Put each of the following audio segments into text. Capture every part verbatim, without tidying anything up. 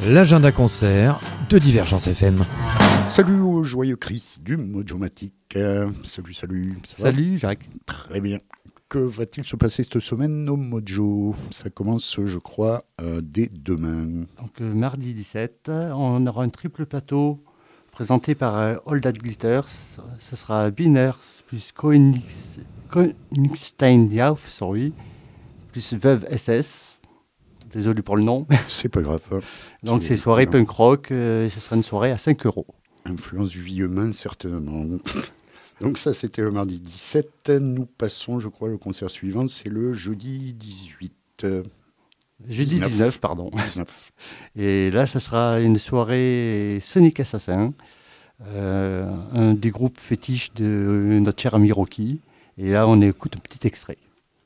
l'agenda concert de Divergence F M. Salut au joyeux Chris du Mojomatic. Euh, salut, salut. Ça va ? Salut Jacques. Très bien. Que va-t-il se passer cette semaine au Mojo ? Ça commence, je crois, euh, dès demain. Donc euh, mardi dix-sept, on aura un triple plateau présenté par euh, All That Glitters. Ce sera Binaires plus Koenigs, Koenigstein-Jauf, sorry, plus Veuve S S. Désolé pour le nom. C'est pas grave. Hein. Donc c'est soirée voilà. punk rock. Euh, ce sera une soirée à cinq euros. Influence du vieux main, certainement. Donc ça, c'était le mardi dix-sept. Nous passons, je crois, le concert suivant, c'est le jeudi dix-huit. Euh, Jeudi dix-neuf. dix-neuf, pardon. dix-neuf. Et là, ça sera une soirée Sonic Assassin, euh, un des groupes fétiches de notre cher ami Rocky. Et là, on écoute un petit extrait.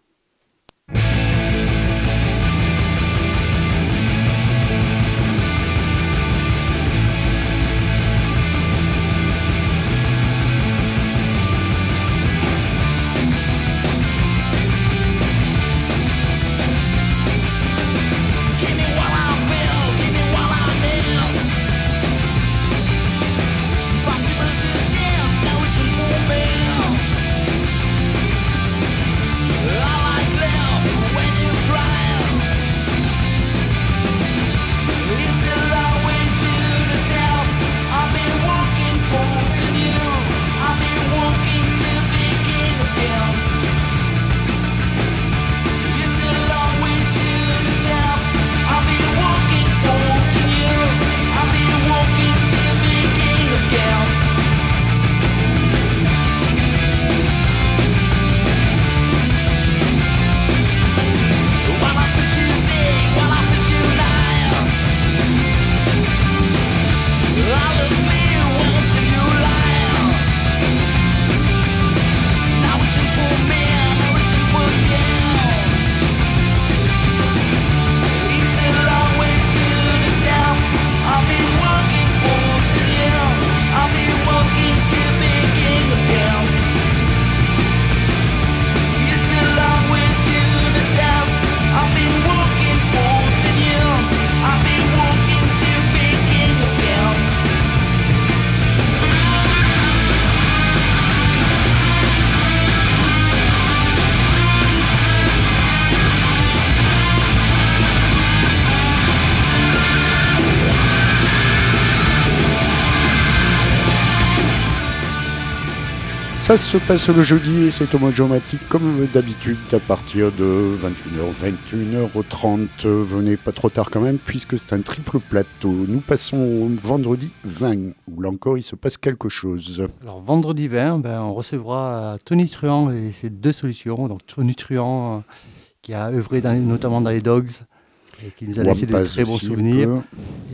Ça se passe le jeudi et c'est au Mojomatic comme d'habitude à partir de vingt et une heures, vingt et une heures trente. Venez pas trop tard quand même puisque c'est un triple plateau. Nous passons au vendredi vingt où là encore il se passe quelque chose. Alors vendredi vingt, ben, on recevra Tony Truant et ses deux solutions. Donc Tony Truant euh, qui a œuvré dans, notamment dans les Dogs et qui nous a laissé de très bons souvenirs.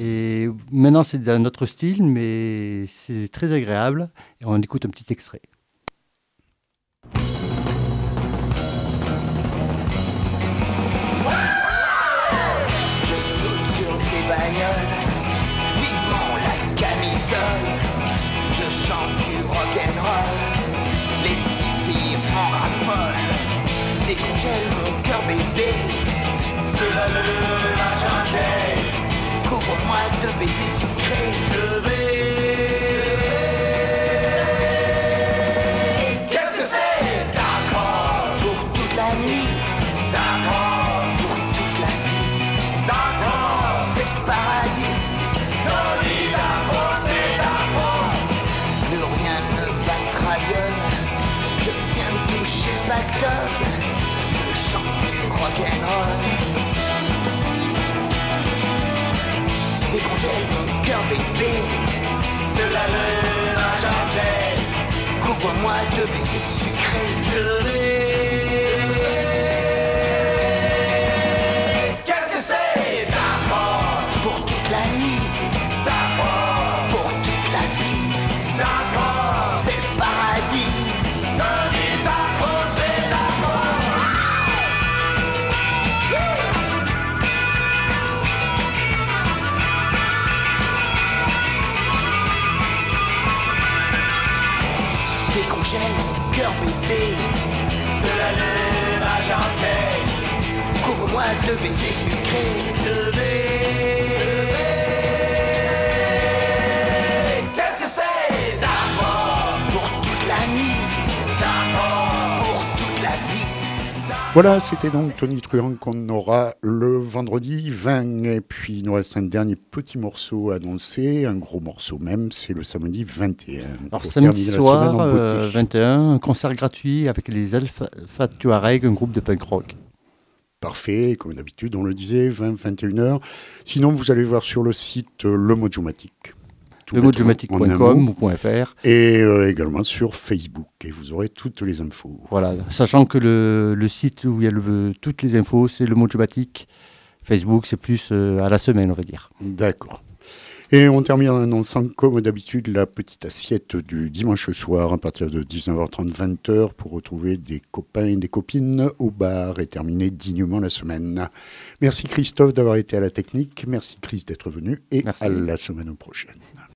Et maintenant c'est dans notre style mais c'est très agréable et on écoute un petit extrait. Je chante du rock'n'roll, les petites filles en raffolent, décongèle mon cœur bébé, cela le l'argenté, couvre-moi de baisers sucrés, je vais. Qu'est-ce que c'est? D'accord, pour toute la nuit, d'accord, pour toute la vie, d'accord, c'est le paradis. Je viens de toucher le pactole, je chante du rock'n'roll. Décongèle mon cœur bébé, cela le l'argenté, couvre-moi de baisers sucrés, je vais. Qu'est-ce que c'est? D'accord, pour toute la nuit, d'accord, pour toute la vie, d'accord, c'est le paradis. Décongèle mon cœur bébé, cela le l'argenté, couvre-moi de baisers sucrés, de baisers. Voilà, c'était donc Tony Truant qu'on aura le vendredi vingt. Et puis il nous reste un dernier petit morceau à annoncer, un gros morceau même, c'est le samedi vingt et un. Alors samedi soir, euh, vingt et un, un concert gratuit avec les Alpha Tuareg, un groupe de punk rock. Parfait, comme d'habitude, on le disait, vingt à vingt et une heures. Sinon, vous allez voir sur le site euh, Le Mojomatic. le mojomatic point com ou .fr. Et euh, également sur Facebook. Et vous aurez toutes les infos. Voilà, sachant que le, le site où il y a le, toutes les infos, c'est Le Mojomatic. Facebook, c'est plus euh, à la semaine, on va dire. D'accord. Et on termine en annonçant, comme d'habitude, la petite assiette du dimanche soir à partir de dix-neuf heures trente, vingt heures pour retrouver des copains et des copines au bar et terminer dignement la semaine. Merci Christophe d'avoir été à la technique. Merci Chris d'être venu et Merci. À la semaine prochaine.